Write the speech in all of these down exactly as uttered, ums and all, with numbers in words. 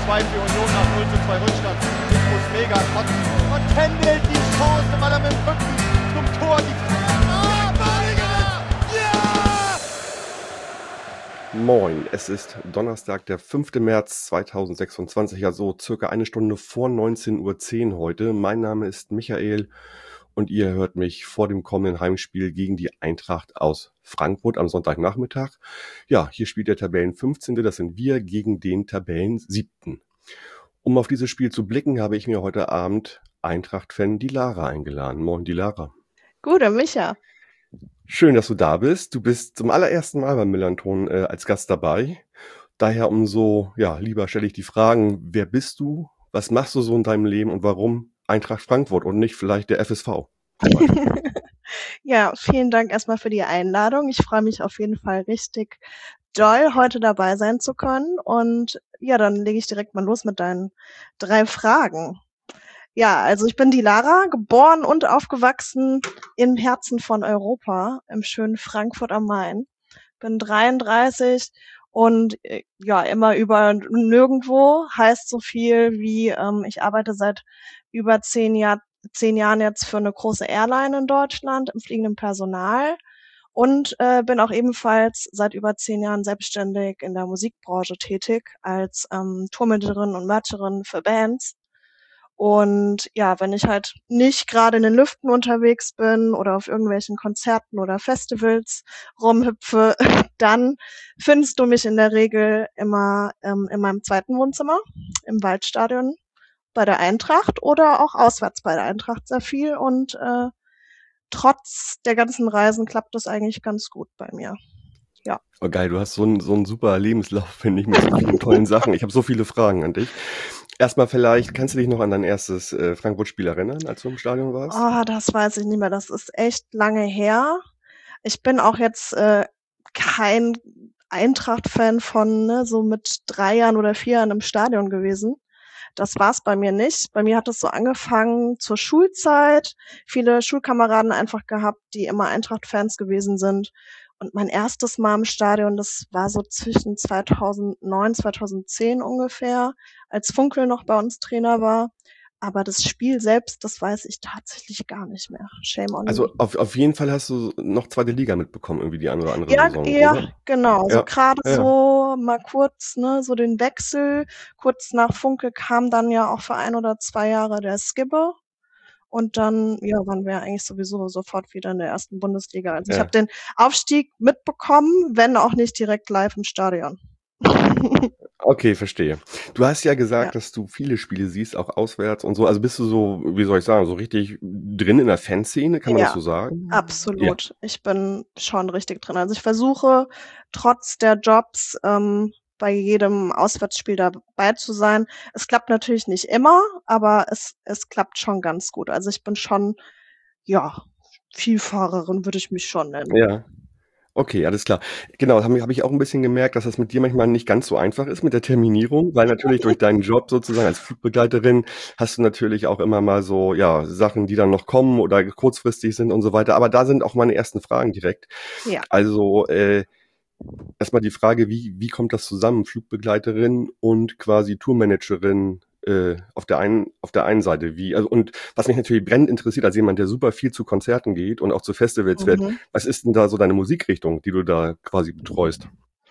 zwei für Union nach null zu zwei Rückstand. Ich muss mega kotzen. Und Kendall die Chance, weil er mit dem Rücken zum Tor die Ah, Balinger! Ja! Moin, es ist Donnerstag, der fünfte März zweitausendsechsundzwanzig, also circa eine Stunde vor neunzehn Uhr zehn heute. Mein Name ist Michael und ihr hört mich vor dem kommenden Heimspiel gegen die Eintracht aus Frankfurt am Sonntagnachmittag. Ja, hier spielt der Tabellen-fünfzehnte, das sind wir, gegen den Tabellen-siebten. Um auf dieses Spiel zu blicken, habe ich mir heute Abend Eintracht-Fan die Lara eingeladen. Moin, die Lara. Gute, Micha. Schön, dass du da bist. Du bist zum allerersten Mal beim Millanton äh, als Gast dabei. Daher umso, ja, lieber stelle ich die Fragen, wer bist du, was machst du so in deinem Leben und warum Eintracht Frankfurt und nicht vielleicht der F S V? Ja, vielen Dank erstmal für die Einladung. Ich freue mich auf jeden Fall richtig doll, heute dabei sein zu können. Und ja, dann lege ich direkt mal los mit deinen drei Fragen. Ja, also ich bin die Lara, geboren und aufgewachsen im Herzen von Europa, im schönen Frankfurt am Main. Bin dreiunddreißig und äh, ja, immer über nirgendwo heißt so viel wie, ähm, ich arbeite seit über zehn Jahr, zehn Jahren jetzt für eine große Airline in Deutschland im fliegenden Personal und äh, bin auch ebenfalls seit über zehn Jahren selbstständig in der Musikbranche tätig als ähm, Tourmanagerin und Mercherin für Bands. Und ja, wenn ich halt nicht gerade in den Lüften unterwegs bin oder auf irgendwelchen Konzerten oder Festivals rumhüpfe, dann findest du mich in der Regel immer ähm, in meinem zweiten Wohnzimmer im Waldstadion bei der Eintracht oder auch auswärts bei der Eintracht sehr viel. Und äh, trotz der ganzen Reisen klappt das eigentlich ganz gut bei mir. Ja. Oh geil, du hast so einen so einen super Lebenslauf, finde ich, mit so vielen tollen Sachen. Ich habe so viele Fragen an dich. Erstmal vielleicht, kannst du dich noch an dein erstes äh, Frankfurt-Spiel erinnern, als du im Stadion warst? Oh, das weiß ich nicht mehr. Das ist echt lange her. Ich bin auch jetzt äh, kein Eintracht-Fan von ne, so mit drei Jahren oder vier Jahren im Stadion gewesen. Das war's bei mir nicht. Bei mir hat es so angefangen zur Schulzeit. Viele Schulkameraden einfach gehabt, die immer Eintracht-Fans gewesen sind. Und mein erstes Mal im Stadion, das war so zwischen zweitausendneun, zweitausendzehn ungefähr, als Funkel noch bei uns Trainer war. Aber das Spiel selbst, das weiß ich tatsächlich gar nicht mehr. Shame on Also me. auf, auf jeden Fall hast du noch zweite Liga mitbekommen, irgendwie die eine oder andere Ja, Saison, ja, oder? genau. So Ja, gerade ja. so mal kurz, ne, so den Wechsel. Kurz nach Funke kam dann ja auch für ein oder zwei Jahre der Skibbe. Und dann, ja, waren wir eigentlich sowieso sofort wieder in der ersten Bundesliga. Also ich Ja. habe den Aufstieg mitbekommen, wenn auch nicht direkt live im Stadion. Okay, verstehe. Du hast ja gesagt, Ja. dass du viele Spiele siehst, auch auswärts und so. Also bist du so, wie soll ich sagen, so richtig drin in der Fanszene, kann man das Ja, so sagen? Ja. absolut. Ich bin schon richtig drin. Also ich versuche trotz der Jobs ähm, bei jedem Auswärtsspiel dabei zu sein. Es klappt natürlich nicht immer, aber es, es klappt schon ganz gut. Also ich bin schon, ja, Vielfahrerin würde ich mich schon nennen. Ja. Okay, alles klar. Genau, habe hab ich auch ein bisschen gemerkt, dass das mit dir manchmal nicht ganz so einfach ist mit der Terminierung, weil natürlich durch deinen Job sozusagen als Flugbegleiterin hast du natürlich auch immer mal so, ja, Sachen, die dann noch kommen oder kurzfristig sind und so weiter. Aber da sind auch meine ersten Fragen direkt. Ja. Also, äh, erstmal die Frage, wie, wie kommt das zusammen, Flugbegleiterin und quasi Tourmanagerin äh, auf der einen, auf der einen Seite? Wie, also, und was mich natürlich brennend interessiert, als jemand, der super viel zu Konzerten geht und auch zu Festivals wird, Mhm. was ist denn da so deine Musikrichtung, die du da quasi betreust?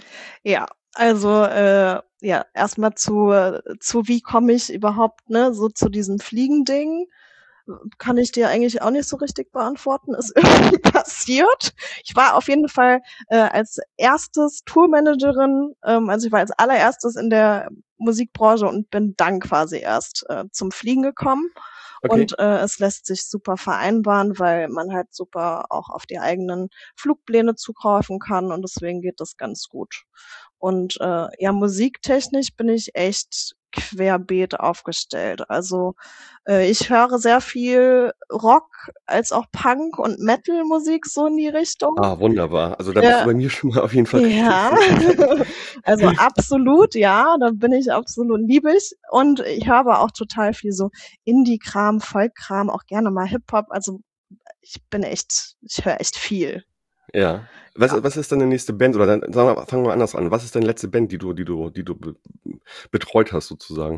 Ja, also äh, ja, erstmal zu, äh, zu wie komme ich überhaupt, ne, so zu diesem Fliegending. Kann ich dir eigentlich auch nicht so richtig beantworten. Ist irgendwie passiert. Ich war auf jeden Fall äh, als erstes Tourmanagerin, ähm, also ich war als allererstes in der Musikbranche und bin dann quasi erst äh, zum Fliegen gekommen. Okay. Und äh, es lässt sich super vereinbaren, weil man halt super auch auf die eigenen Flugpläne zugreifen kann und deswegen geht das ganz gut. Und äh, ja, musiktechnisch bin ich echt querbeet aufgestellt. Also äh, ich höre sehr viel Rock als auch Punk und Metal-Musik so in die Richtung. Ah, wunderbar. Also da bist Ja. du bei mir schon mal auf jeden Fall Ja, richtig. also absolut, ja, da bin ich absolut liebig. Und ich höre aber auch total viel so Indie-Kram, Folk-Kram, auch gerne mal Hip-Hop. Also ich bin echt, ich höre echt viel. Ja. Was, Ja. was ist deine nächste Band? Oder dann, sagen wir, fangen wir anders an. Was ist deine letzte Band, die du, die du, die du be- betreut hast sozusagen?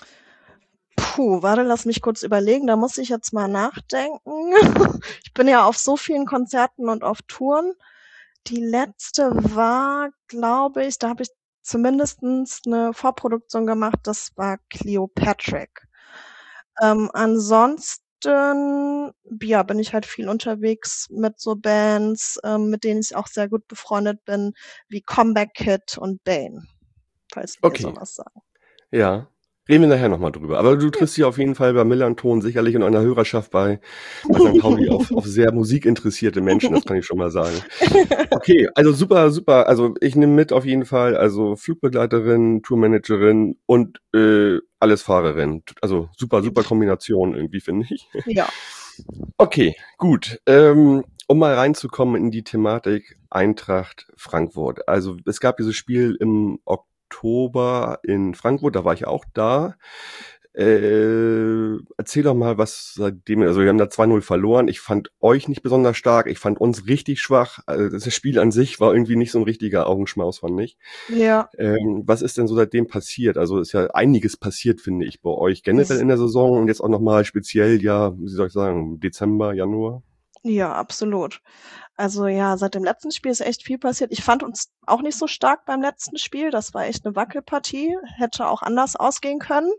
Puh, warte, lass mich kurz überlegen, da muss ich jetzt mal nachdenken. Ich bin ja auf so vielen Konzerten und auf Touren. Die letzte war, glaube ich, da habe ich zumindestens eine Vorproduktion gemacht, das war Cleopatra. Ähm, ansonsten, ja, bin ich halt viel unterwegs mit so Bands, ähm, mit denen ich auch sehr gut befreundet bin, wie Comeback Kid und Bane, falls die dir Okay, sowas sagen. ja. Reden wir nachher nochmal drüber. Aber du Ja. triffst dich auf jeden Fall bei Millanton sicherlich in einer Hörerschaft bei, bei Sankt Pauli auf, auf sehr musikinteressierte Menschen, das kann ich schon mal sagen. Okay, also super, super. Also ich nehme mit auf jeden Fall, also Flugbegleiterin, Tourmanagerin und äh, alles Fahrerin. Also super, super Kombination irgendwie, finde ich. Ja. Okay, gut. Ähm, um mal reinzukommen in die Thematik Eintracht Frankfurt. Also es gab dieses Spiel im Oktober in Frankfurt, da war ich auch da. Äh, erzähl doch mal, was seitdem, also wir haben da zwei null verloren. Ich fand euch nicht besonders stark, ich fand uns richtig schwach. Also das Spiel an sich war irgendwie nicht so ein richtiger Augenschmaus, fand ich. Ja. Ähm, was ist denn so seitdem passiert? Also ist ja einiges passiert, finde ich, bei euch generell in der Saison und jetzt auch nochmal speziell, ja, wie soll ich sagen, Dezember, Januar? Ja, absolut. Also ja, seit dem letzten Spiel ist echt viel passiert. Ich fand uns auch nicht so stark beim letzten Spiel. Das war echt eine Wackelpartie. Hätte auch anders ausgehen können.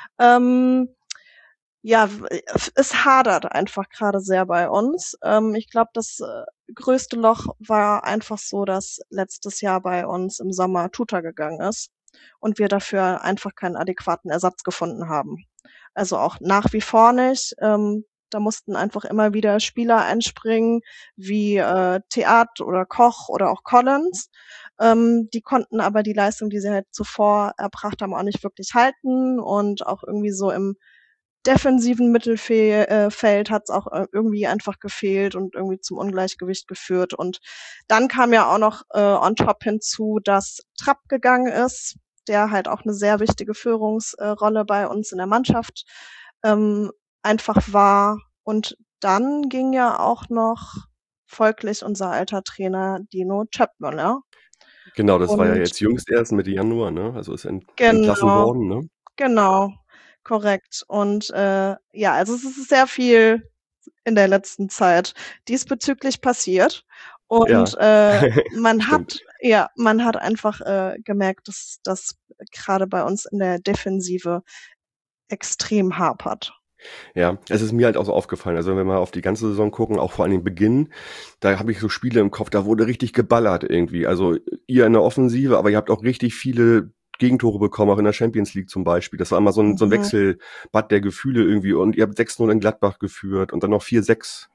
Ähm, ja, es hadert einfach gerade sehr bei uns. Ähm, ich glaube, das äh, größte Loch war einfach so, dass letztes Jahr bei uns im Sommer Tuta gegangen ist und wir dafür einfach keinen adäquaten Ersatz gefunden haben. Also auch nach wie vor nicht. Ähm, da mussten einfach immer wieder Spieler einspringen, wie äh, Theat oder Koch oder auch Collins. Ähm, die konnten aber die Leistung, die sie halt zuvor erbracht haben, auch nicht wirklich halten und auch irgendwie so im defensiven Mittelfeld hat es auch irgendwie einfach gefehlt und irgendwie zum Ungleichgewicht geführt. Und dann kam ja auch noch äh, on top hinzu, dass Trapp gegangen ist, der halt auch eine sehr wichtige Führungsrolle bei uns in der Mannschaft ähm, einfach war. Und dann ging ja auch noch folglich unser alter Trainer Dino Tschöpmöller. Genau, das war ja Und jetzt jüngst erst Mitte Januar, ne? Also ist ent entlassen genau, worden, ne? genau, korrekt. Und äh, ja, also es ist sehr viel in der letzten Zeit diesbezüglich passiert. Und Ja, äh, man stimmt. hat, ja, man hat einfach äh, gemerkt, dass das gerade bei uns in der Defensive extrem hapert. Ja, es ist mir halt auch so aufgefallen. Also wenn wir mal auf die ganze Saison gucken, auch vor allem den Beginn, da habe ich so Spiele im Kopf, da wurde richtig geballert irgendwie. Also ihr in der Offensive, aber ihr habt auch richtig viele Gegentore bekommen, auch in der Champions League zum Beispiel. Das war immer so ein, so ein Mhm. Wechselbad der Gefühle irgendwie. Und ihr habt sechs null in Gladbach geführt und dann noch vier sechs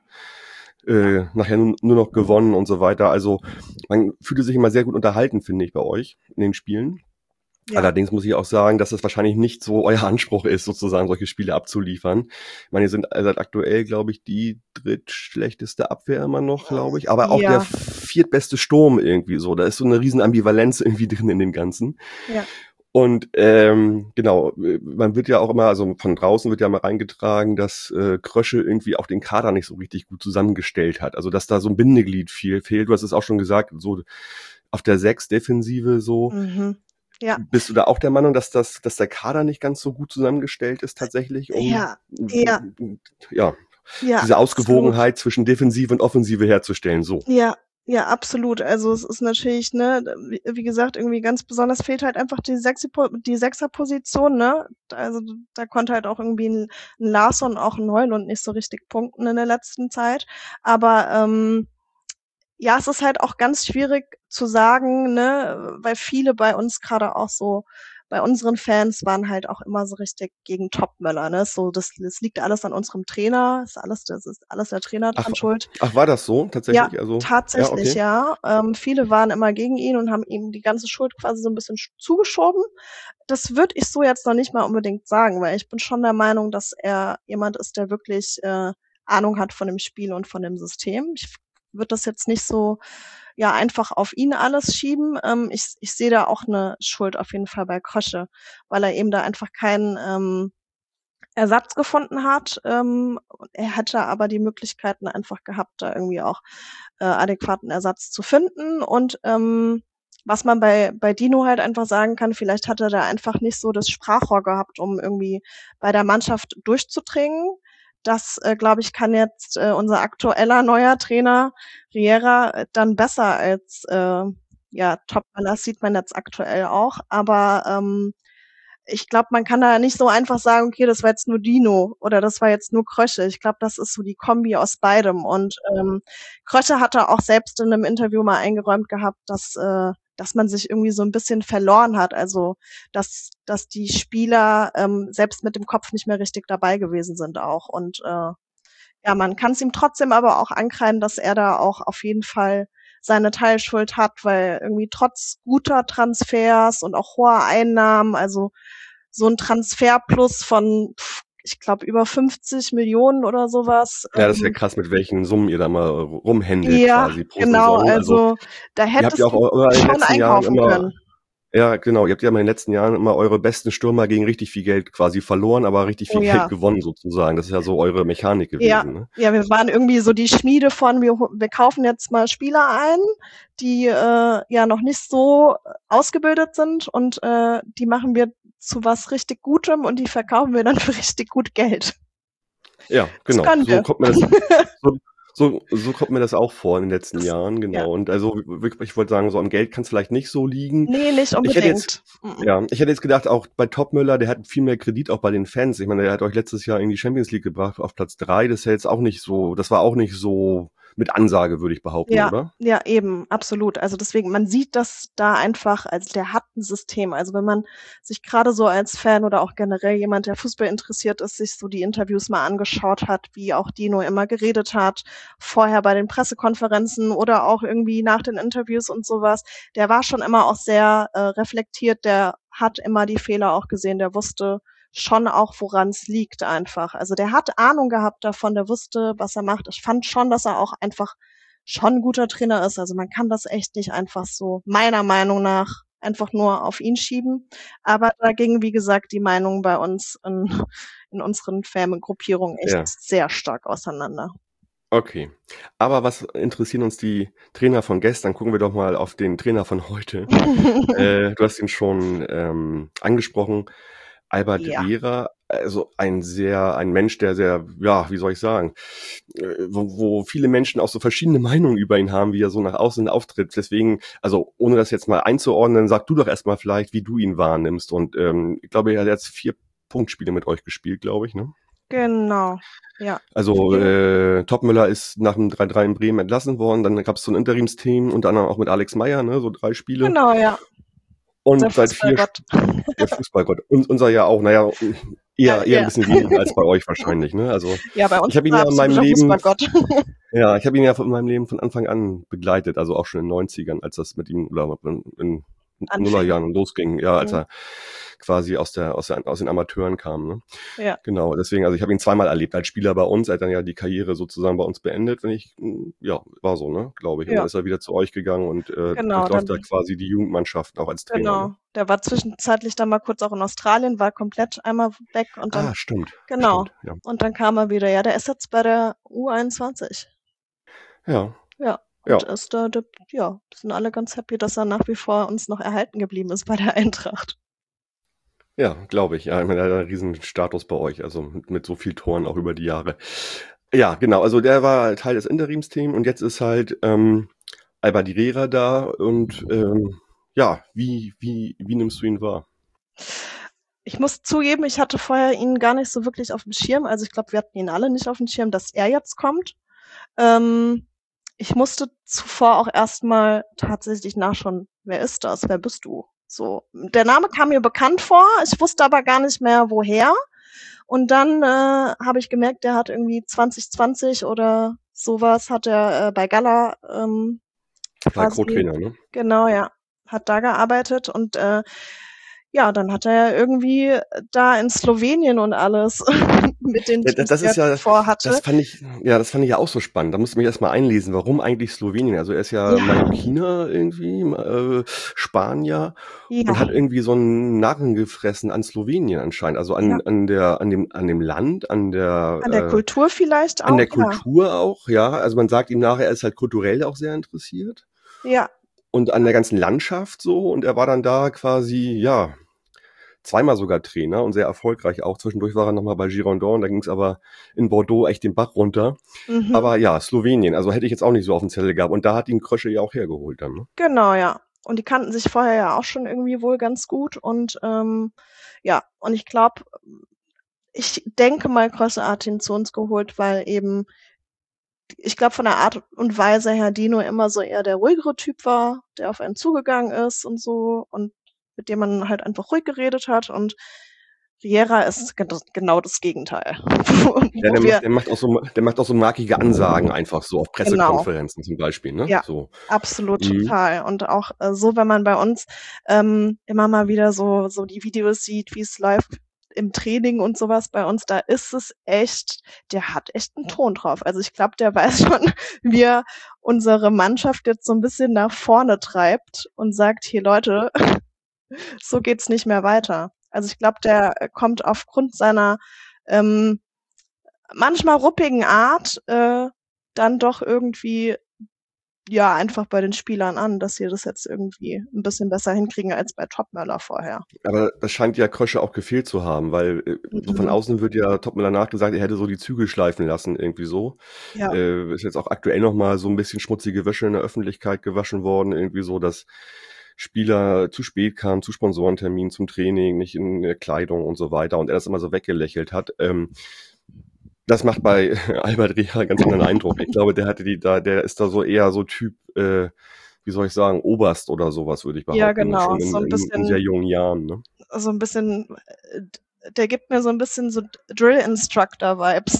äh, nachher nur, nur noch gewonnen und so weiter. Also man fühlte sich immer sehr gut unterhalten, finde ich, bei euch in den Spielen. Ja. Allerdings muss ich auch sagen, dass es wahrscheinlich nicht so euer Anspruch ist, sozusagen solche Spiele abzuliefern. Ich meine, ihr sind seid aktuell, glaube ich, die drittschlechteste Abwehr immer noch, glaube ich, aber auch Ja. der viertbeste Sturm irgendwie so. Da ist so eine riesen Ambivalenz irgendwie drin in dem Ganzen. Ja. Und ähm, genau, man wird ja auch immer, also von draußen wird ja mal reingetragen, dass äh, Krösche irgendwie auch den Kader nicht so richtig gut zusammengestellt hat. Also dass da so ein Bindeglied viel fehlt. Du hast es auch schon gesagt, so auf der sechs Defensive so. Mhm. Ja. Bist du da auch der Meinung, dass das, dass der Kader nicht ganz so gut zusammengestellt ist tatsächlich, um Ja. Ja. ja, Ja, diese absolut. Ausgewogenheit zwischen Defensive und Offensive herzustellen? So. Ja, ja, absolut. Also es ist natürlich, ne, wie, wie gesagt, irgendwie ganz besonders fehlt halt einfach die Sechsi die Sechserposition, ne? Also da konnte halt auch irgendwie ein, ein Larsson, auch ein Heulund nicht so richtig punkten in der letzten Zeit. Aber ähm, ja, es ist halt auch ganz schwierig zu sagen, ne, weil viele bei uns gerade auch so, bei unseren Fans waren halt auch immer so richtig gegen Topmöller, ne? So, das, das liegt alles an unserem Trainer, ist alles, das ist alles der Trainer Ach, dran schuld. ach, war das so Ja, tatsächlich? Also, ja, tatsächlich, okay. ja. Ähm, viele waren immer gegen ihn und haben ihm die ganze Schuld quasi so ein bisschen sch- zugeschoben. Das würde ich so jetzt noch nicht mal unbedingt sagen, weil ich bin schon der Meinung, dass er jemand ist, der wirklich äh, Ahnung hat von dem Spiel und von dem System. Ich würde das jetzt nicht so ja einfach auf ihn alles schieben. Ähm, ich ich sehe da auch eine Schuld auf jeden Fall bei Krösche, weil er eben da einfach keinen ähm, Ersatz gefunden hat. Ähm, er hätte aber die Möglichkeiten einfach gehabt, da irgendwie auch äh, adäquaten Ersatz zu finden. Und ähm, was man bei, bei Dino halt einfach sagen kann, vielleicht hat er da einfach nicht so das Sprachrohr gehabt, um irgendwie bei der Mannschaft durchzudringen. Das, äh, glaube ich, kann jetzt äh, unser aktueller neuer Trainer Riera äh, dann besser als äh, ja, Topmöller, das sieht man jetzt aktuell auch. Aber ähm, ich glaube, man kann da nicht so einfach sagen, okay, das war jetzt nur Dino oder das war jetzt nur Krösche. Ich glaube, das ist so die Kombi aus beidem. Und ähm, Krösche hatte auch selbst in einem Interview mal eingeräumt gehabt, dass äh, dass man sich irgendwie so ein bisschen verloren hat. Also dass dass die Spieler ähm, selbst mit dem Kopf nicht mehr richtig dabei gewesen sind auch. Und äh, ja, man kann es ihm trotzdem aber auch ankreiden, dass er da auch auf jeden Fall seine Teilschuld hat, weil irgendwie trotz guter Transfers und auch hoher Einnahmen, also so ein Transferplus von, ich glaube, über fünfzig Millionen oder sowas. Ja, das ist ja ähm, krass, mit welchen Summen ihr da mal rumhändelt Ja, quasi pro genau, Saison. Also also da ihr habt hättest ja auch du eu- in den schon letzten Jahren einkaufen immer, können. ja genau, ihr habt ja in den letzten Jahren immer eure besten Stürmer gegen richtig viel Geld quasi verloren, aber richtig Oh viel ja. Geld gewonnen sozusagen. Das ist ja so eure Mechanik Ja, gewesen, ne? ja, wir waren irgendwie so die Schmiede von, wir, wir kaufen jetzt mal Spieler ein, die äh, ja noch nicht so ausgebildet sind und äh, die machen wir zu was richtig Gutem und die verkaufen wir dann für richtig gut Geld. Ja, Das genau. können So wir. kommt mir das, so, so, so kommt mir das auch vor in den letzten Das, Jahren, genau. ja. Und also wirklich, ich wollte sagen, so am Geld kann es vielleicht nicht so liegen. Nee, nicht Ich hätte jetzt, unbedingt. Mhm. ja, ich hätte jetzt gedacht, auch bei Topmöller, der hat viel mehr Kredit auch bei den Fans. Ich meine, der hat euch letztes Jahr in die Champions League gebracht auf Platz drei. Das ist ja jetzt auch nicht so, das war auch nicht so mit Ansage, würde ich behaupten, Ja, oder? ja, eben, absolut. Also deswegen, man sieht das da einfach, also der hat ein System. Also wenn man sich gerade so als Fan oder auch generell jemand, der Fußball interessiert ist, sich so die Interviews mal angeschaut hat, wie auch Dino immer geredet hat, vorher bei den Pressekonferenzen oder auch irgendwie nach den Interviews und sowas, der war schon immer auch sehr äh, reflektiert, der hat immer die Fehler auch gesehen, der wusste schon auch, woran es liegt einfach. Also der hat Ahnung gehabt davon, der wusste, was er macht. Ich fand schon, dass er auch einfach schon ein guter Trainer ist. Also man kann das echt nicht einfach so, meiner Meinung nach, einfach nur auf ihn schieben. Aber da gingen, wie gesagt, die Meinungen bei uns in, in unseren Famengruppierungen echt Ja. sehr stark auseinander. Okay. Aber was interessieren uns die Trainer von gestern? Gucken wir doch mal auf den Trainer von heute. äh, du hast ihn schon ähm, angesprochen. Albert Ja. Riera, also ein sehr, ein Mensch, der sehr, ja, wie soll ich sagen, äh, wo, wo viele Menschen auch so verschiedene Meinungen über ihn haben, wie er so nach außen auftritt. Deswegen, also ohne das jetzt mal einzuordnen, sag du doch erstmal vielleicht, wie du ihn wahrnimmst. Und ähm, ich glaube, er hat jetzt vier Punktspiele mit euch gespielt, glaube ich, ne? Genau, ja. Also äh, Topmöller ist nach dem drei drei in Bremen entlassen worden. Dann gab es so ein Interimsteam, unter anderem auch mit Alex Meyer, ne, so drei Spiele. Genau, ja. Und Der seit vier Fußballgott. der Fußballgott. Und unser ja auch, naja, eher, Ja, eher ja. ein bisschen weniger als bei euch wahrscheinlich, ne? Also Ja, bei uns ich habe ihn ist ja er in meinem absoluter Leben, Fußballgott. ja, ich habe ihn ja in meinem Leben von Anfang an begleitet, also auch schon in den neunzigern, als das mit ihm oder in, in Anfänge. Nullerjahren losging, ja, als Mhm. er quasi aus der aus, der, aus den Amateuren kam, ne? Ja. Genau, deswegen, also ich habe ihn zweimal erlebt als Spieler bei uns, er hat dann ja die Karriere sozusagen bei uns beendet, wenn ich, ja, war so, ne, glaube ich. Und Ja. dann ist er wieder zu euch gegangen und äh, Genau, durchläuft dann- da quasi die Jugendmannschaften auch als Trainer. Genau. Ne? Der war zwischenzeitlich dann mal kurz auch in Australien, war komplett einmal weg und dann, Ah, stimmt. genau. Stimmt, ja. Und dann kam er wieder. Ja, der ist jetzt bei der U einundzwanzig. Ja. Ja. Ja. Und ist da, da, ja, sind alle ganz happy, dass er nach wie vor uns noch erhalten geblieben ist bei der Eintracht. Ja, glaube ich. Ja, ich meine, er hat einen riesen Status bei euch, also mit, mit so viel Toren auch über die Jahre. Ja, genau, also der war Teil des Interimsteams und jetzt ist halt ähm, Albert Riera da und ähm, ja, wie, wie, wie nimmst du ihn wahr? Ich muss zugeben, ich hatte vorher ihn gar nicht so wirklich auf dem Schirm. Also ich glaube, wir hatten ihn alle nicht auf dem Schirm, dass er jetzt kommt. Ähm, ich musste zuvor auch erstmal tatsächlich nachschauen, wer ist das, wer bist du? So, der Name kam mir bekannt vor, ich wusste aber gar nicht mehr, woher. Und dann äh, habe ich gemerkt, der hat irgendwie zwanzig zwanzig oder sowas, hat er äh, bei Gala ähm, War quasi, Co-Trainer, ne? genau, ja, hat da gearbeitet und äh, ja, dann hat er ja irgendwie da in Slowenien und alles mit den Ja, Teams, das die ist er ja, zuvor hatte. das fand ich, ja, das fand ich ja auch so spannend. Da musste ich mich erstmal einlesen, warum eigentlich Slowenien? Also er ist ja, Ja. Mallorquiner irgendwie, äh, Spanier Ja, und hat irgendwie so einen Narren gefressen an Slowenien anscheinend. Also an, Ja. an der, an dem, an dem Land, an der, an der äh, Kultur vielleicht auch. an der ja. Kultur auch, ja. Also man sagt ihm nachher, er ist halt kulturell auch sehr interessiert. Ja, und an der ganzen Landschaft so. Und er war dann da quasi, ja, zweimal sogar Trainer und sehr erfolgreich auch. Zwischendurch war er nochmal bei Girondin, da ging es aber in Bordeaux echt den Bach runter. Mhm. Aber ja, Slowenien, also hätte ich jetzt auch nicht so auf dem Zettel gehabt. Und da hat ihn Krösche ja auch hergeholt dann, ne? Genau, ja. Und die kannten sich vorher ja auch schon irgendwie wohl ganz gut. Und ähm, ja, und ich glaube, ich denke mal, Krösche hat ihn zu uns geholt, weil eben, ich glaube, von der Art und Weise her Dino immer so eher der ruhigere Typ war, der auf einen zugegangen ist und so und mit dem man halt einfach ruhig geredet hat. Und Riera ist gen- genau das Gegenteil. Wo Ja, der wir, macht, der macht auch so, der macht auch so markige Ansagen einfach so auf genau, Pressekonferenzen zum Beispiel, ne? ja, So. absolut Mhm. total. Und auch äh, so, wenn man bei uns ähm, immer mal wieder so, so die Videos sieht, wie es läuft im Training und sowas bei uns, da ist es echt, der hat echt einen Ton drauf. Also ich glaube, der weiß schon, wie er unsere Mannschaft jetzt so ein bisschen nach vorne treibt und sagt, hier Leute, so geht's nicht mehr weiter. Also ich glaube, der äh, kommt aufgrund seiner ähm, manchmal ruppigen Art äh, dann doch irgendwie ja einfach bei den Spielern an, dass sie das jetzt irgendwie ein bisschen besser hinkriegen als bei Topmöller vorher. Aber das scheint ja Krösche auch gefehlt zu haben, weil äh, so von Mhm. außen wird ja Topmöller nachgesagt, er hätte so die Zügel schleifen lassen, irgendwie so. Ja, Äh, ist jetzt auch aktuell nochmal so ein bisschen schmutzige Wäsche in der Öffentlichkeit gewaschen worden, irgendwie so, dass Spieler zu spät kamen, zu Sponsorenterminen, zum Training, nicht in der Kleidung und so weiter und er das immer so weggelächelt hat. Ähm, das macht bei Albert Riera einen ganz anderen Eindruck. Ich glaube, der hatte die da, der ist da so eher so Typ, äh, wie soll ich sagen, Oberst oder sowas, würde ich ja, behaupten, ne? genau. Schon in, So ein in, in sehr bisschen, jungen Jahren, ne? so ein bisschen, äh, der gibt mir so ein bisschen so Drill Instructor Vibes.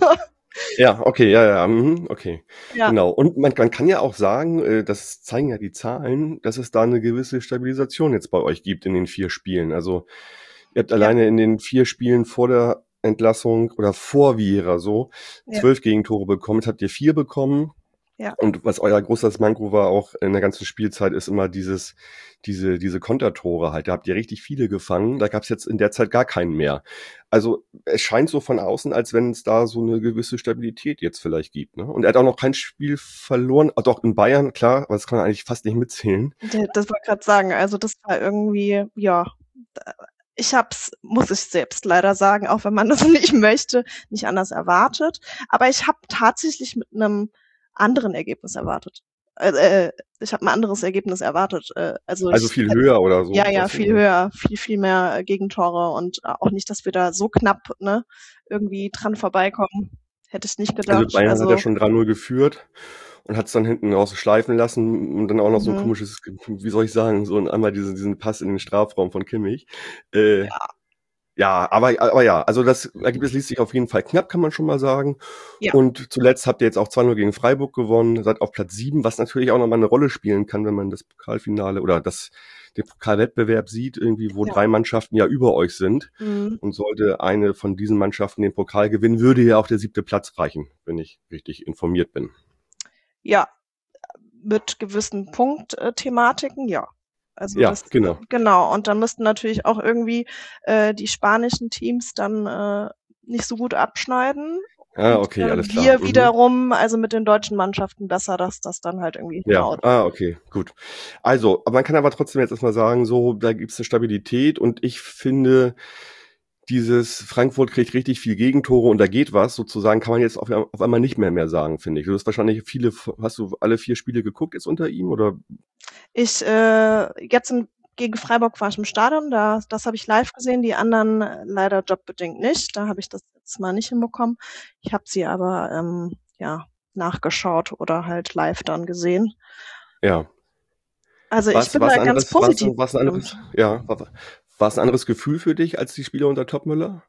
Ja, okay, ja, ja, mhm, okay. Ja, Genau. Und man, man kann ja auch sagen, äh, das zeigen ja die Zahlen, dass es da eine gewisse Stabilisation jetzt bei euch gibt in den vier Spielen. Also ihr habt ja, alleine in den vier Spielen vor der Entlassung oder vor Viera so ja, zwölf Gegentore bekommen. Jetzt habt ihr vier bekommen. ja, Und was euer großes Manko war auch in der ganzen Spielzeit, ist immer dieses, diese, diese Kontertore halt. Da habt ihr richtig viele gefangen. Da gab es jetzt in der Zeit gar keinen mehr. Also es scheint so von außen, als wenn es da so eine gewisse Stabilität jetzt vielleicht gibt. Ne? Und er hat auch noch kein Spiel verloren. Ah, doch, in Bayern, klar, aber das kann man eigentlich fast nicht mitzählen. Der- das wollte ich gerade sagen. Also das war irgendwie, ja, ich hab's, muss ich selbst leider sagen, auch wenn man das nicht möchte, nicht anders erwartet. Aber ich habe tatsächlich mit einem anderen Ergebnis erwartet. Äh, äh, ich habe ein anderes Ergebnis erwartet. Äh, also Also ich viel hätt- höher oder so. ja, ja, Weißt du? viel höher, viel, viel mehr äh, Gegentore und äh, auch nicht, dass wir da so knapp ne, irgendwie dran vorbeikommen. Hätte ich nicht Also gedacht. Bayern hat ja Also, schon drei null geführt und hat es dann hinten raus schleifen lassen und dann auch noch so ein mhm. komisches, wie soll ich sagen, so einmal diesen, diesen Pass in den Strafraum von Kimmich. Äh, Ja, Ja, aber, aber ja, also das Ergebnis liest sich auf jeden Fall knapp, kann man schon mal sagen. ja, Und zuletzt habt ihr jetzt auch zwei null gegen Freiburg gewonnen, seid auf Platz sieben, was natürlich auch nochmal eine Rolle spielen kann, wenn man das Pokalfinale oder das, den Pokalwettbewerb sieht, irgendwie, wo ja. drei Mannschaften ja über euch sind. Mhm. Und sollte eine von diesen Mannschaften den Pokal gewinnen, würde ja auch der siebte Platz reichen, wenn ich richtig informiert bin. Ja, mit gewissen Punktthematiken, ja. Also Ja, das, genau. genau. Und dann müssten natürlich auch irgendwie äh, die spanischen Teams dann äh, nicht so gut abschneiden. Ah, Und okay, äh, alles klar. wir Mhm. wiederum, also mit den deutschen Mannschaften besser, dass das dann halt irgendwie Ja, hinhaut. ah, okay, gut. Also, aber man kann aber trotzdem jetzt erstmal sagen, so, da gibt es eine Stabilität und ich finde, dieses Frankfurt kriegt richtig viel Gegentore und da geht was, sozusagen, kann man jetzt auf, auf einmal nicht mehr mehr sagen, finde ich. Du hast wahrscheinlich viele, hast du alle vier Spiele geguckt jetzt unter ihm oder? Ich, äh, jetzt im, gegen Freiburg war ich im Stadion, da, das habe ich live gesehen, die anderen äh, leider jobbedingt nicht. Da habe ich das jetzt mal nicht hinbekommen. Ich habe sie aber ähm, ja nachgeschaut oder halt live dann gesehen. Ja. Also ich Was, bin was da ganz anderes, was, positiv was ein anderes, gestimmt. ja, war, war es ein anderes Gefühl für dich als die Spieler unter Topmüller?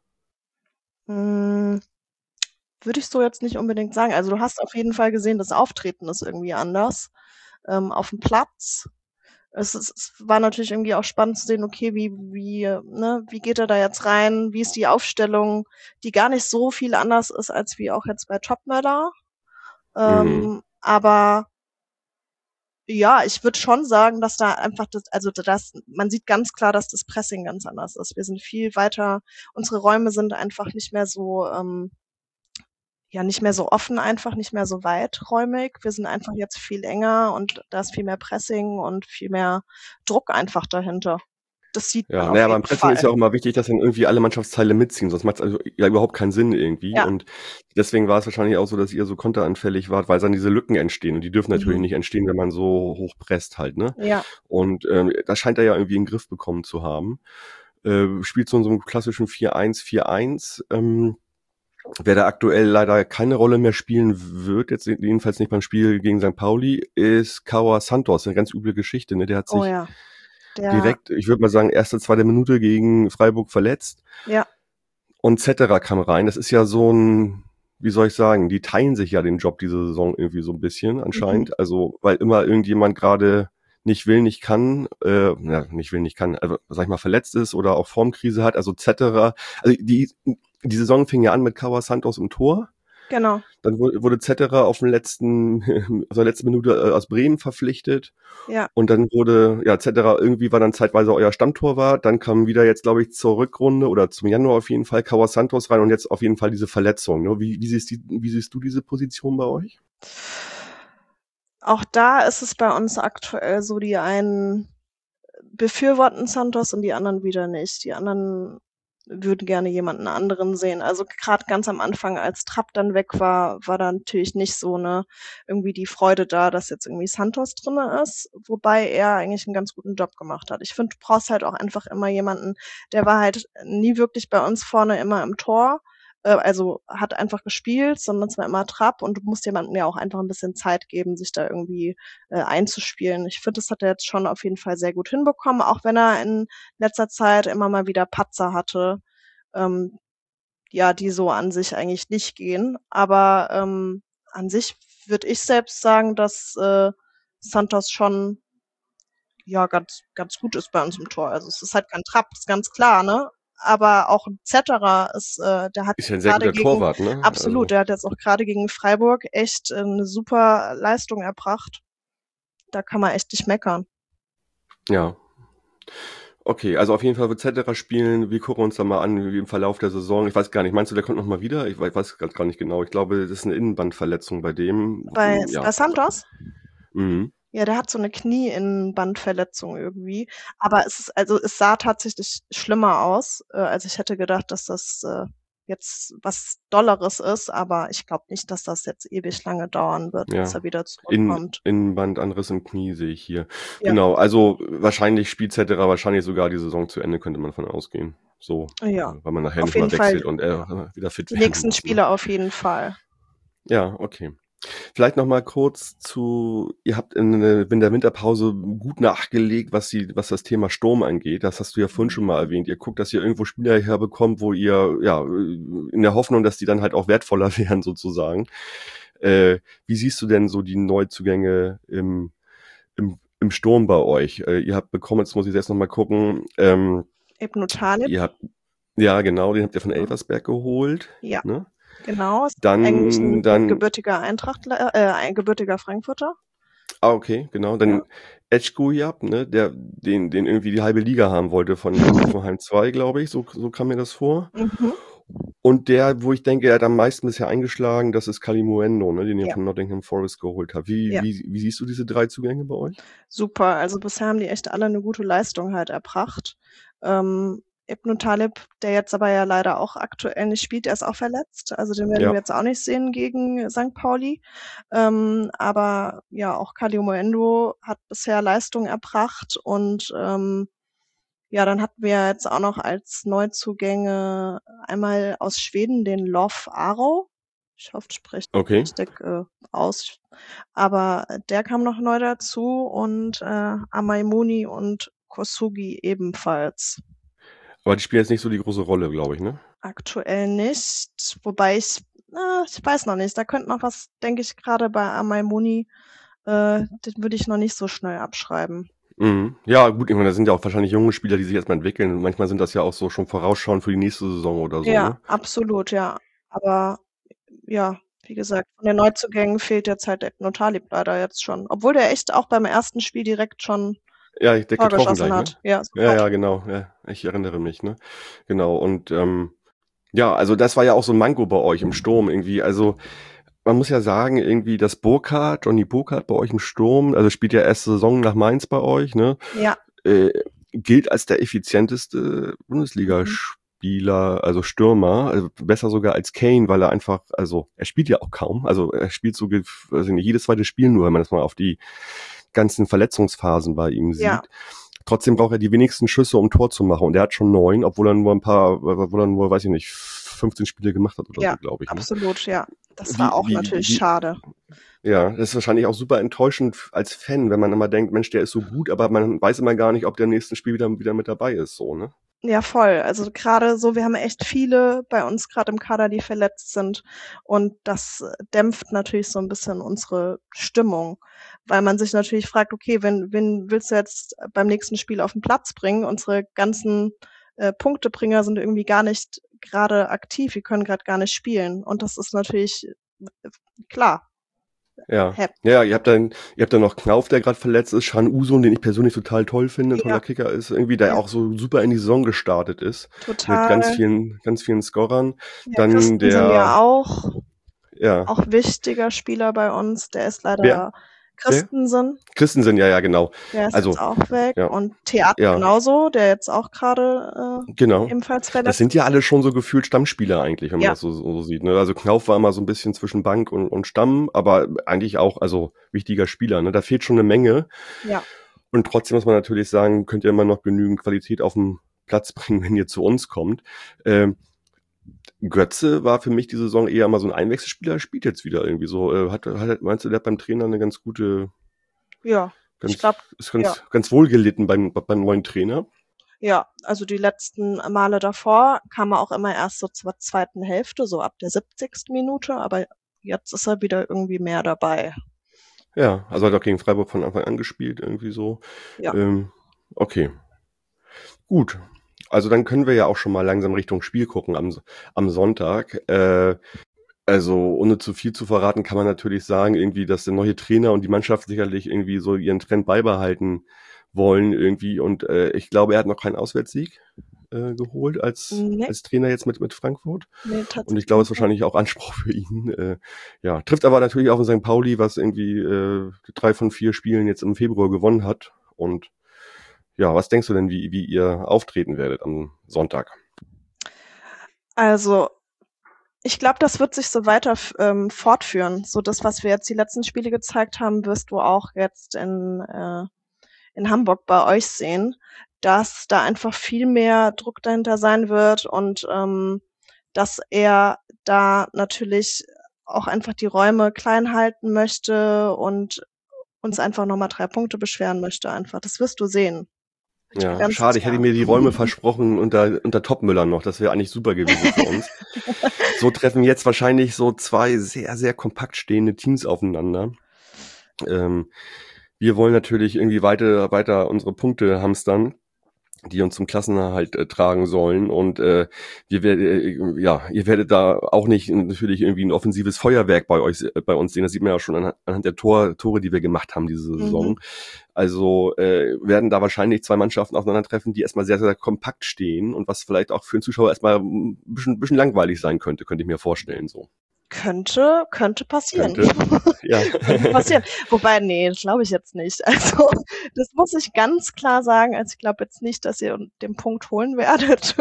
Hm, würde ich so jetzt nicht unbedingt sagen. Also du hast auf jeden Fall gesehen, das Auftreten ist irgendwie anders ähm, auf dem Platz. Es, ist, es war natürlich irgendwie auch spannend zu sehen, okay, wie, wie, ne, wie geht er da jetzt rein? Wie ist die Aufstellung, die gar nicht so viel anders ist, als wie auch jetzt bei Topmöller. Ähm, Mhm. aber ja, ich würde schon sagen, dass da einfach das, also das, man sieht ganz klar, dass das Pressing ganz anders ist. Wir sind viel weiter, unsere Räume sind einfach nicht mehr so, ähm, ja, nicht mehr so offen einfach, nicht mehr so weiträumig. Wir sind einfach jetzt viel enger und da ist viel mehr Pressing und viel mehr Druck einfach dahinter. Das sieht Ja, man auf naja, beim jeden Pressing ist Fall. ja auch immer wichtig, dass dann irgendwie alle Mannschaftsteile mitziehen, sonst macht's also ja überhaupt keinen Sinn irgendwie. Ja. Und deswegen war es wahrscheinlich auch so, dass ihr so konteranfällig wart, weil dann diese Lücken entstehen und die dürfen natürlich Mhm. nicht entstehen, wenn man so hoch presst halt, ne? Ja. Und ähm, das scheint er ja irgendwie in den Griff bekommen zu haben. Äh, spielt so in so einem klassischen vier eins vier eins. Ähm, wer da aktuell leider keine Rolle mehr spielen wird, jetzt jedenfalls nicht beim Spiel gegen Sankt Pauli, ist Kawa Santos. Eine ganz üble Geschichte, ne? Der hat Oh sich ja. Der, direkt, ich würde mal sagen, erste, zweite Minute gegen Freiburg verletzt. ja. Und Zetterer kam rein. Das ist ja so ein, wie soll ich sagen, die teilen sich ja den Job diese Saison irgendwie so ein bisschen anscheinend. Mhm. Also, weil immer irgendjemand gerade nicht will, nicht kann, äh, ja, nicht will, nicht kann, also, sag ich mal, verletzt ist oder auch Formkrise hat. Also Zetterer, also die, die Saison fing ja an mit Kawa Santos im Tor. Genau. Dann wurde, wurde Zetterer auf den letzten, auf der letzten Minute äh, aus Bremen verpflichtet. Ja. Und dann wurde, ja, Zetterer irgendwie war dann zeitweise euer Stammtorwart. Dann kam wieder jetzt, glaube ich, zur Rückrunde oder zum Januar auf jeden Fall Kawa Santos rein und jetzt auf jeden Fall diese Verletzung. Ne? Wie, wie, siehst die, wie siehst du diese Position bei euch? Auch da ist es bei uns aktuell so, die einen befürworten Santos und die anderen wieder nicht. Die anderen würden gerne jemanden anderen sehen. Also gerade ganz am Anfang, als Trapp dann weg war, war da natürlich nicht so eine irgendwie die Freude da, dass jetzt irgendwie Santos drinne ist, wobei er eigentlich einen ganz guten Job gemacht hat. Ich finde, du brauchst halt auch einfach immer jemanden, der war halt nie wirklich bei uns vorne immer im Tor, äh, also hat einfach gespielt, sondern es war immer Trapp und du musst jemandem ja auch einfach ein bisschen Zeit geben, sich da irgendwie äh, einzuspielen. Ich finde, das hat er jetzt schon auf jeden Fall sehr gut hinbekommen, auch wenn er in letzter Zeit immer mal wieder Patzer hatte, ähm, ja, die so an sich eigentlich nicht gehen. Aber ähm, an sich würde ich selbst sagen, dass äh, Santos schon ja ganz ganz gut ist bei uns im Tor. Also es ist halt kein Trapp, ist ganz klar, ne? Aber auch ein Zetterer ist, äh, der hat Ist ja ein sehr gerade guter gegen Torwart, ne? absolut, Also, der hat jetzt auch gerade gegen Freiburg echt äh, eine super Leistung erbracht. Da kann man echt nicht meckern. ja. Okay, also auf jeden Fall wird Zetterer spielen. Wir gucken uns da mal an, wie im Verlauf der Saison. Ich weiß gar nicht, meinst du, der kommt noch mal wieder? Ich weiß, weiß grad gar nicht genau. Ich glaube, das ist eine Innenbandverletzung bei dem. Bei, Ja. bei Santos? Mhm. Ja, der hat so eine Knieinnenbandverletzung irgendwie. Aber es ist, also es sah tatsächlich schlimmer aus. Äh, also ich hätte gedacht, dass das äh, jetzt was Dolleres ist, aber ich glaube nicht, dass das jetzt ewig lange dauern wird, Ja. bis er wieder In, zurückkommt. Innenbandanriss im Knie sehe ich hier. Ja. Genau, also wahrscheinlich spielt Zetterer wahrscheinlich sogar die Saison zu Ende, könnte man davon ausgehen. So, Ja, weil man nachher auf nicht mal jeden Fall. wechselt und er wieder fit Die werden nächsten muss, ne? Spiele auf jeden Fall. Ja, okay. Vielleicht noch mal kurz zu, ihr habt in, in der Winterpause gut nachgelegt, was, die, was das Thema Sturm angeht. Das hast du ja vorhin schon mal erwähnt. Ihr guckt, dass ihr irgendwo Spieler herbekommt, wo ihr, ja, in der Hoffnung, dass die dann halt auch wertvoller werden sozusagen. Äh, wie siehst du denn so die Neuzugänge im, im, im Sturm bei euch? Äh, ihr habt bekommen, jetzt muss ich jetzt noch mal gucken, ähm, Ebnu Talib. ihr habt, ja genau, den habt ihr von Ja. Elversberg geholt. Ja. Ne? Genau, ist Dann, eigentlich ein dann, gebürtiger Eintrachtler, äh, ein gebürtiger Frankfurter. Ah, okay, genau. Dann Ja. Edgkujab, ne, der, den, den irgendwie die halbe Liga haben wollte von Hoffenheim zwei, glaube ich. So, so kam mir das vor. Mhm. Und der, wo ich denke, er hat am meisten bisher eingeschlagen, das ist Kalimuendo, ne, den ihr Ja. von Nottingham Forest geholt habt. Wie, Ja. wie, wie siehst du diese drei Zugänge bei euch? Super, also bisher haben die echt alle eine gute Leistung halt erbracht. Ähm, Ebnu Talib, der jetzt aber ja leider auch aktuell nicht spielt, der ist auch verletzt. Also den werden Ja. wir jetzt auch nicht sehen gegen Sankt Pauli. Ähm, aber ja, auch Kalimuendo hat bisher Leistung erbracht und ähm, ja, dann hatten wir jetzt auch noch als Neuzugänge einmal aus Schweden den Love Aro. Ich hoffe, ich spreche das Okay. richtig äh, aus. Aber der kam noch neu dazu und äh, Amaimuni und Kosugi ebenfalls. Aber die spielen jetzt nicht so die große Rolle, glaube ich, ne? Aktuell nicht, wobei ich, na, ich weiß noch nicht, da könnte noch was, denke ich, gerade bei Amaimuni, äh, den würde ich noch nicht so schnell abschreiben. Mhm. Ja, gut, ich meine, das sind ja auch wahrscheinlich junge Spieler, die sich erstmal entwickeln. Und manchmal sind das ja auch so schon vorausschauend für die nächste Saison oder so, Ja, ne? absolut, ja. Aber ja, wie gesagt, von den Neuzugängen fehlt jetzt halt Ebnu Talib leider jetzt schon. Obwohl der echt auch beim ersten Spiel direkt schon Ja, der Tor getroffen geschossen gleich, ne? hat. Ja, Ja, sofort. ja, genau. Ja, ich erinnere mich, ne? Genau. Und ähm, Ja, also das war ja auch so ein Manko bei euch im Sturm irgendwie. Also man muss ja sagen, irgendwie, dass Burkhardt, Johnny Burkhardt bei euch im Sturm, also spielt ja erste Saison nach Mainz bei euch, ne? Ja. Äh, gilt als der effizienteste Bundesligaspieler, also Stürmer, also besser sogar als Kane, weil er einfach, also er spielt ja auch kaum, also er spielt so, also nicht jedes zweite Spiel nur, wenn man das mal auf die ganzen Verletzungsphasen bei ihm sieht. Ja. Trotzdem braucht er die wenigsten Schüsse, um Tor zu machen. Und er hat schon neun, obwohl er nur ein paar, obwohl er nur, weiß ich nicht, fünfzehn Spiele gemacht hat oder ja, so, glaube ich. Ne? Absolut, ja. Das Wie- war auch wie- natürlich wie- schade. Ja, das ist wahrscheinlich auch super enttäuschend als Fan, wenn man immer denkt, Mensch, der ist so gut, aber man weiß immer gar nicht, ob der im nächsten Spiel wieder, wieder mit dabei ist, so, ne? Ja, voll. Also gerade so, wir haben echt viele bei uns gerade im Kader, die verletzt sind. Und das dämpft natürlich so ein bisschen unsere Stimmung. Weil man sich natürlich fragt, okay, wen, wen willst du jetzt beim nächsten Spiel auf den Platz bringen? Unsere ganzen äh, Punktebringer sind irgendwie gar nicht gerade aktiv. Wir können gerade gar nicht spielen. Und das ist natürlich äh, klar. Ja. Hep. Ja, ihr habt dann, ihr habt dann noch Knauf, der gerade verletzt ist, Can Usun, den ich persönlich total toll finde, ein toller Ja. Kicker ist, irgendwie, der Ja. auch so super in die Saison gestartet ist. Total. Mit ganz vielen, ganz vielen Scorern. Ja, Dann Christensen der, ja auch. ja. Auch wichtiger Spieler bei uns. Der ist leider Wer? Christensen. Christensen, ja, ja, genau. Der ist Also, jetzt auch weg. ja. Und Theater Ja. genauso, der jetzt auch gerade äh, Genau. ebenfalls Das verletzt. sind ja alle schon so gefühlt Stammspieler eigentlich, wenn man Ja. das so, so sieht. Ne? Also Knauf war immer so ein bisschen zwischen Bank und, und Stamm, aber eigentlich auch, also wichtiger Spieler. Ne? Da fehlt schon eine Menge. Ja. Und trotzdem muss man natürlich sagen, könnt ihr immer noch genügend Qualität auf den Platz bringen, wenn ihr zu uns kommt. Ähm, Götze war für mich die Saison eher mal so ein Einwechselspieler, spielt jetzt wieder irgendwie so. Äh, hat, hat, meinst du, der hat beim Trainer eine ganz gute, Ja, ganz, ich glaube, ist ganz, ja. ganz wohl gelitten beim, beim neuen Trainer? ja, also die letzten Male davor kam er auch immer erst so zur zweiten Hälfte, so ab der siebzigsten Minute, aber jetzt ist er wieder irgendwie mehr dabei. Ja, also hat auch gegen Freiburg von Anfang an gespielt, irgendwie so. Ja. Ähm, okay. Gut. Also dann können wir ja auch schon mal langsam Richtung Spiel gucken am, am Sonntag. Äh, also ohne zu viel zu verraten, kann man natürlich sagen, irgendwie, dass der neue Trainer und die Mannschaft sicherlich irgendwie so ihren Trend beibehalten wollen irgendwie. Und äh, ich glaube, er hat noch keinen Auswärtssieg äh, geholt als, Nee. als Trainer jetzt mit, mit Frankfurt. Nee, Und tatsächlich. ich glaube, es ist wahrscheinlich auch Anspruch für ihn. Äh, ja, trifft aber natürlich auch in Sankt Pauli, was irgendwie äh, drei von vier Spielen jetzt im Februar gewonnen hat. Und ja, was denkst du denn, wie, wie ihr auftreten werdet am Sonntag? Also, ich glaube, das wird sich so weiter f- ähm, fortführen. So das, was wir jetzt die letzten Spiele gezeigt haben, wirst du auch jetzt in, äh, in Hamburg bei euch sehen, dass da einfach viel mehr Druck dahinter sein wird und ähm, dass er da natürlich auch einfach die Räume klein halten möchte und uns einfach nochmal drei Punkte beschweren möchte einfach. Das wirst du sehen. Bin ich mir Ja, ganz schade, ich sicher. hätte mir die Räume versprochen unter, unter Topmüller noch. Das wäre eigentlich super gewesen für uns. So treffen jetzt wahrscheinlich so zwei sehr, sehr kompakt stehende Teams aufeinander. Ähm, wir wollen natürlich irgendwie weiter, weiter unsere Punkte hamstern, die uns zum Klassenerhalt äh, tragen sollen. Und äh, wir werden, äh, ja, ihr werdet da auch nicht natürlich irgendwie ein offensives Feuerwerk bei euch, äh, bei uns sehen. Das sieht man ja schon anhand, anhand der Tor, Tore, die wir gemacht haben diese Saison. Mhm. Also äh, werden da wahrscheinlich zwei Mannschaften aufeinandertreffen, die erstmal sehr, sehr kompakt stehen und was vielleicht auch für den Zuschauer erstmal ein bisschen, bisschen langweilig sein könnte, könnte ich mir vorstellen. So. Könnte, könnte passieren. Könnte. Ja. Könnte passieren. Wobei, nee, das glaube ich jetzt nicht. Also, das muss ich ganz klar sagen. Also, ich glaube jetzt nicht, dass ihr den Punkt holen werdet.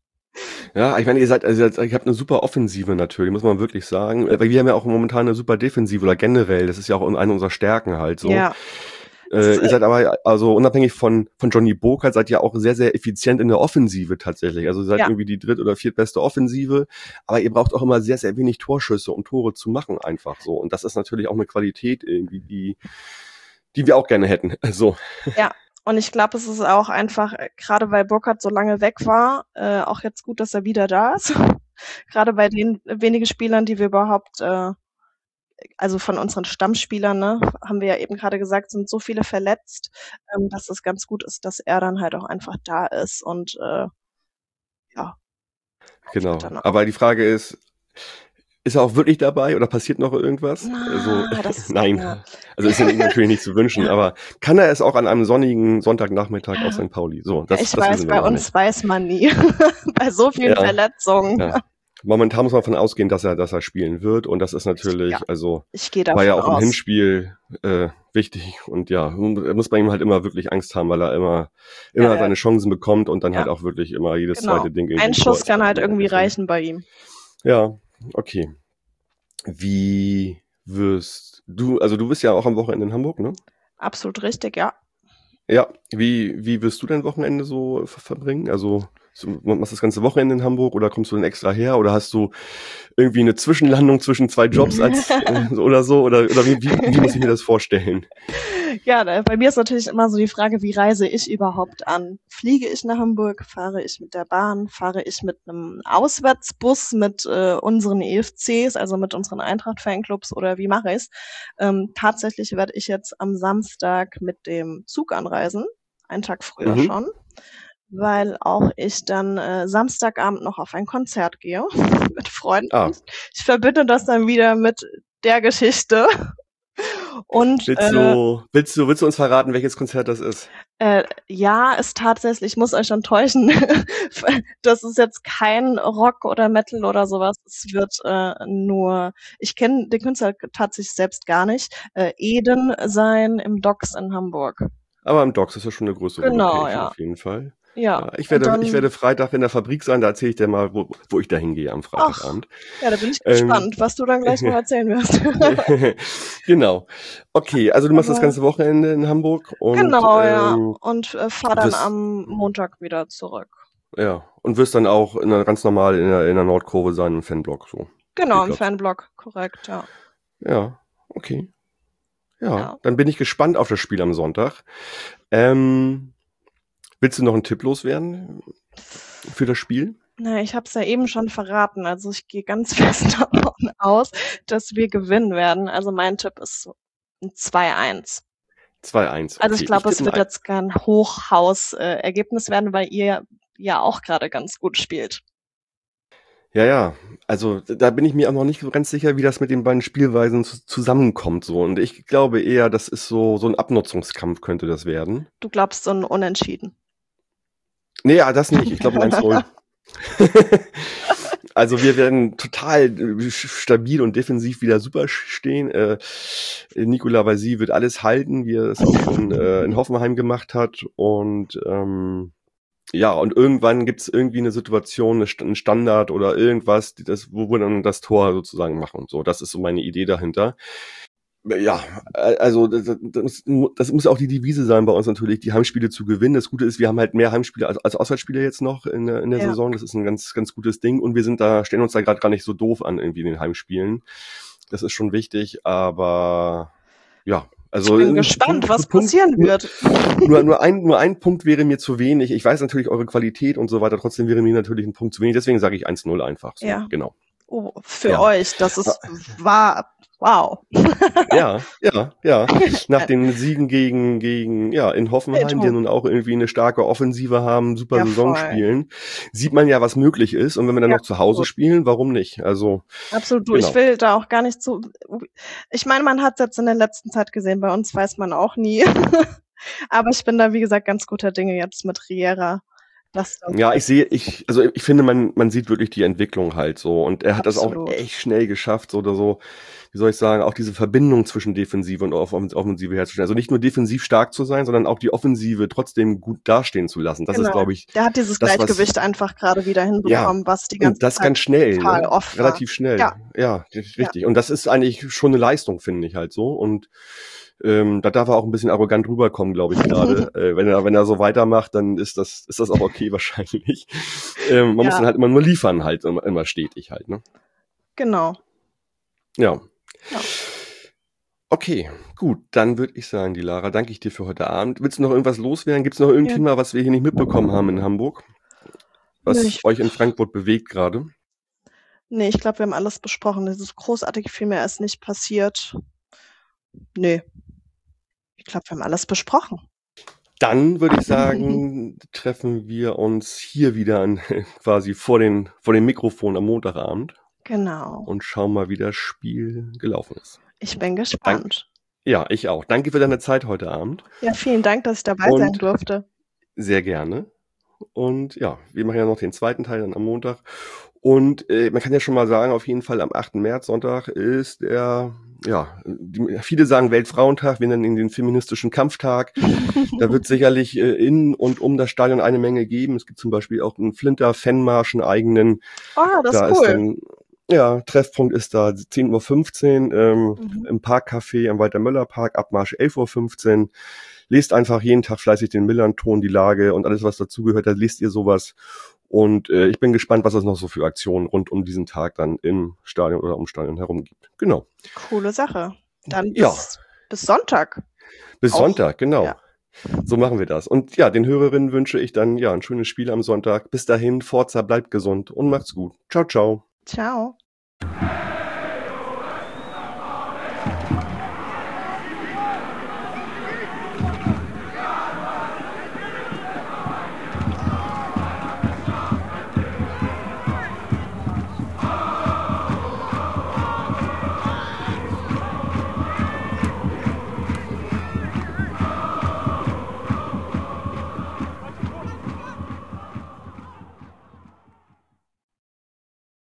Ja, ich meine, ihr seid, also ihr habt eine super Offensive natürlich, muss man wirklich sagen. Weil wir haben ja auch momentan eine super Defensive oder generell, das ist ja auch eine unserer Stärken halt so. Ja. Äh, ihr seid aber, also unabhängig von von Johnny Burkhardt, seid ihr auch sehr, sehr effizient in der Offensive tatsächlich. Also ihr seid Ja. irgendwie die dritt- oder viertbeste Offensive, aber ihr braucht auch immer sehr, sehr wenig Torschüsse, um Tore zu machen einfach so. Und das ist natürlich auch eine Qualität irgendwie, die die wir auch gerne hätten. So. Ja. Und ich glaube, es ist auch einfach, äh, gerade weil Burkhardt so lange weg war, äh, auch jetzt gut, dass er wieder da ist. Gerade bei den wenigen Spielern, die wir überhaupt, äh, also von unseren Stammspielern, ne, haben wir ja eben gerade gesagt, sind so viele verletzt, ähm, dass es ganz gut ist, dass er dann halt auch einfach da ist und äh, ja. Genau. Dann auch. Aber die Frage ist, ist er auch wirklich dabei oder passiert noch irgendwas? Na, Also, das- nein. ja. Also ist ja natürlich nicht zu wünschen, aber kann er es auch an einem sonnigen Sonntagnachmittag auf Sankt Pauli? So, das, ich das weiß, wissen wir bei noch uns nicht. weiß man nie. Bei so vielen Ja. Verletzungen. Ja. momentan muss man davon ausgehen, dass er, dass er spielen wird. Und das ist natürlich, Ja, also ich gehe war ja davon auch im aus. Hinspiel äh, wichtig. Und ja, muss bei ihm halt immer wirklich Angst haben, weil er immer, immer Ja, ja, seine Chancen bekommt und dann ja, halt auch wirklich immer jedes genau. zweite Ding irgendwie Ein ein Tor Schuss ist kann bei halt ihm. irgendwie Deswegen. reichen bei ihm. Ja, okay. Wie wirst du, also du bist ja auch am Wochenende in Hamburg, ne? Absolut richtig, ja. Ja, wie, wie wirst du dein Wochenende so ver- verbringen? Also so, machst du das ganze Wochenende in Hamburg oder kommst du dann extra her oder hast du irgendwie eine Zwischenlandung zwischen zwei Jobs als äh, oder so? Oder, oder wie, wie, wie muss ich mir das vorstellen? Ja, da- bei mir ist natürlich immer so die Frage, wie reise ich überhaupt an? Fliege ich nach Hamburg? Fahre ich mit der Bahn? Fahre ich mit einem Auswärtsbus mit äh, unseren E F Cs, also mit unseren Eintracht-Fanclubs oder wie mache ich's? Ähm, tatsächlich werde ich jetzt am Samstag mit dem Zug anreisen, einen Tag früher Mhm. schon, weil auch ich dann äh, Samstagabend noch auf ein Konzert gehe mit Freunden. Ah, Ich verbinde das dann wieder mit der Geschichte. Und willst äh, du, willst du, willst du uns verraten, welches Konzert das ist? äh, ja, ist tatsächlich, ich muss euch enttäuschen, das ist jetzt kein Rock oder Metal oder sowas. Es wird äh, nur, ich kenne den Künstler tatsächlich selbst gar nicht, äh, Eden sein im Docks in Hamburg. Aber im Docks ist ja schon eine größere Genau, Location ja. auf jeden Fall. Ja, Ja, ich und werde, ich dann, werde Freitag in der Fabrik sein, da erzähle ich dir mal, wo, wo ich da hingehe am ach, Freitagabend. ja, da bin ich Ähm, gespannt, was du dann gleich noch erzählen wirst. genau. Okay, also du machst das Aber ganze Wochenende in Hamburg und genau, ja, ähm, und äh, fahr dann wirst, am Montag wieder zurück. ja, und wirst dann auch in der, ganz normal in der, in der Nordkurve sein, im Fanblock, so. Genau, im Spielplatz. Fanblock, korrekt, ja. Ja, okay. Ja, Ja. dann bin ich gespannt auf das Spiel am Sonntag. Ähm, willst du noch einen Tipp loswerden für das Spiel? Na, ich habe es ja eben schon verraten. Also ich gehe ganz fest davon aus, dass wir gewinnen werden. Also mein Tipp ist so ein zwei eins. zwei eins, Also ich okay. Ich glaube, es tippe wird ein. jetzt kein Hochhaus-Ergebnis werden, weil ihr ja auch gerade ganz gut spielt. Ja, ja, also da bin ich mir auch noch nicht so ganz sicher, wie das mit den beiden Spielweisen zu- zusammenkommt so. Und ich glaube eher, das ist so so ein Abnutzungskampf könnte das werden. Du glaubst so ein Unentschieden. Nee, ja, das nicht. Ich glaube ein eins null. Also wir werden total äh, stabil und defensiv wieder super stehen. Äh, Nicolas Vazy wird alles halten, wie er es auch schon äh, in Hoffenheim gemacht hat. Und ähm, ja, und irgendwann gibt's irgendwie eine Situation, eine St- einen Standard oder irgendwas, die das, wo wir dann das Tor sozusagen machen und so. Das ist so meine Idee dahinter. Ja, äh, also das, das, das muss auch die Devise sein bei uns natürlich, die Heimspiele zu gewinnen. Das Gute ist, wir haben halt mehr Heimspiele als, als Auswärtsspiele jetzt noch in der, in der Ja. Saison. Das ist ein ganz, ganz gutes Ding. Und wir sind da, stellen uns da gerade gar nicht so doof an irgendwie in den Heimspielen. Das ist schon wichtig, aber ja, also Ich bin ein gespannt, Punkt- was Punkt- passieren nur- wird. Nur, nur, ein, nur ein Punkt wäre mir zu wenig. Ich weiß natürlich eure Qualität und so weiter. Trotzdem wäre mir natürlich ein Punkt zu wenig. Deswegen sage ich eins null einfach. So. Ja. Genau. Oh, für Ja. euch, das ist wahr. Wow. Ja, ja, ja. Nach den Siegen gegen, gegen, ja, in Hoffenheim, die nun auch irgendwie eine starke Offensive haben, super Ja, Saison voll. spielen, sieht man ja, was möglich ist. Und wenn wir dann Ja, noch zu Hause absolut. spielen, warum nicht? Also, Absolut, du, Genau. ich will da auch gar nicht so. Ich meine, man hat es jetzt in der letzten Zeit gesehen, bei uns weiß man auch nie. Aber ich bin da, wie gesagt, ganz guter Dinge jetzt mit Riera. Das dann ja, ich sehe, ich, also ich finde, man, man sieht wirklich die Entwicklung halt so. Und er hat das Absolut. auch echt schnell geschafft, so oder so, wie soll ich sagen, auch diese Verbindung zwischen Defensive und Off- Offensive herzustellen. Also nicht nur defensiv stark zu sein, sondern auch die Offensive trotzdem gut dastehen zu lassen. Das Genau. ist, glaube ich, Der hat dieses das, was- Gleichgewicht einfach gerade wieder hinbekommen, was die ganze und das Zeit ganz schnell, total ne? off war. Relativ schnell. Ja. Ja, richtig. Und das ist eigentlich schon eine Leistung, finde ich halt so. Und ähm, da darf er auch ein bisschen arrogant rüberkommen, glaube ich gerade. äh, wenn er wenn er so weitermacht, dann ist das ist das auch okay wahrscheinlich. ähm, man muss Ja. dann halt immer nur liefern, halt immer, immer stetig halt. Ne? Genau. Ja. Ja. Okay, gut. Dann würde ich sagen, die Lara, danke ich dir für heute Abend. Willst du noch irgendwas loswerden? Gibt es noch irgendein Ja. Thema, was wir hier nicht mitbekommen haben in Hamburg? Was Nee, ich- euch in Frankfurt bewegt gerade? Nee, ich glaube, wir haben alles besprochen. Das ist großartig, viel mehr ist nicht passiert. Nee. Ich glaube, wir haben alles besprochen. Dann würde ich sagen, treffen wir uns hier wieder an, quasi vor den, vor dem Mikrofon am Montagabend Genau. und schauen mal, wie das Spiel gelaufen ist. Ich bin gespannt. Ja, ich auch. Danke für deine Zeit heute Abend. Ja, vielen Dank, dass ich dabei Und- sein durfte. Sehr gerne. Und ja, wir machen ja noch den zweiten Teil dann am Montag. Und äh, man kann ja schon mal sagen, auf jeden Fall am achten März, Sonntag, ist der, ja, die, viele sagen Weltfrauentag, wir nennen ihn den feministischen Kampftag. Da wird sicherlich äh, in und um das Stadion eine Menge geben. Es gibt zum Beispiel auch einen Flinter-Fanmarsch, einen eigenen. Oh, das da ist cool. Ist dann, ja, Treffpunkt ist da zehn Uhr fünfzehn ähm, Mhm. im Parkcafé am Walter-Möller-Park, Abmarsch elf Uhr fünfzehn. Lest einfach jeden Tag fleißig den Millern-Ton, die Lage und alles, was dazugehört. Da lest ihr sowas. Und äh, ich bin gespannt, was es noch so für Aktionen rund um diesen Tag dann im Stadion oder ums Stadion herum gibt. Genau. Coole Sache. Dann bis, Ja. bis Sonntag. Bis Auch. Sonntag, genau. Ja. So machen wir das. Und ja, den Hörerinnen wünsche ich dann ja ein schönes Spiel am Sonntag. Bis dahin, Forza, bleibt gesund und macht's gut. Ciao, ciao. Ciao.